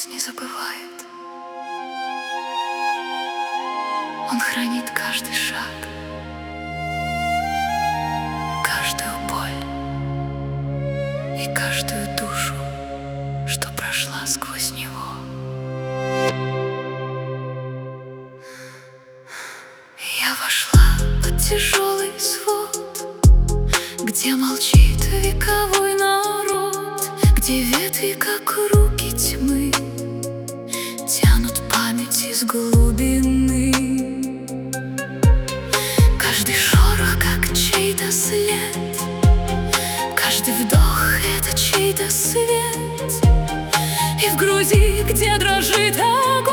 голос не забывает. Он хранит каждый шаг, каждую боль и каждую душу, что прошла сквозь него. Я вошла под тяжелый свод, где молчит вековой народ, где ветви, как руки тьмы, тянут память из глубины. Каждый шорох, как чей-то след, каждый вдох — это чей-то свет. И в груди, где дрожит огонь,